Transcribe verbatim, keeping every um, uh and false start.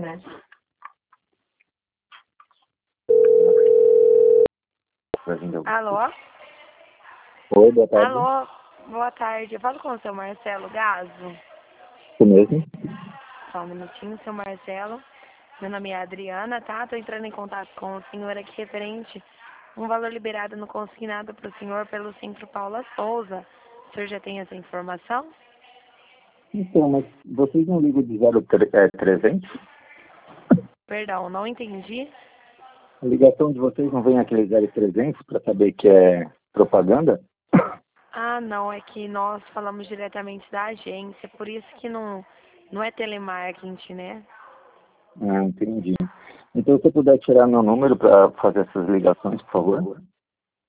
Alô? Oi, boa tarde. Alô, boa tarde. Eu falo com o seu Marcelo Gazo. Isso mesmo? Só um minutinho, seu Marcelo. Meu nome é Adriana, tá? Tô entrando em contato com o senhor aqui referente um valor liberado no consignado para o senhor pelo Centro Paula Souza. O senhor já tem essa informação? Então, mas vocês não ligam de zero trezentos? Perdão, não entendi. A ligação de vocês não vem aquele zero trezentos para saber que é propaganda? Ah, não, é que nós falamos diretamente da agência, por isso que não, não é telemarketing, né? Ah, entendi. Então, se você puder tirar meu número para fazer essas ligações, por favor.